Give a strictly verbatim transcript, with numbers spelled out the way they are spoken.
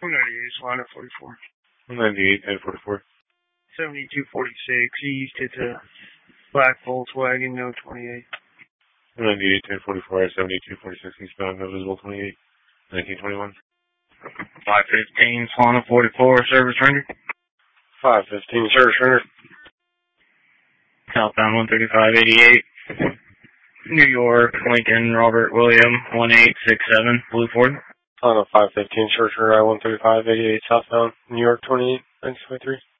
one ninety-eight, Solana forty-four. one ninety-eight, ten forty-four. seventy-two forty-six, east, it's a black Volkswagen, no twenty-eight. one ninety-eight, ten forty-four, seventy-two forty-six, eastbound, no visible twenty-eight, nineteen twenty-one. five fifteen, Solana forty-four, service rendered. five fifteen, service rendered. Southbound one thirty-five eighty-eight. New York, Lincoln, Robert William, one eight six seven, Blue Ford. On a five fifteen, service rendered, I one thirty-five eighty-eight, southbound, New York, twenty-eight, nineteen twenty-three.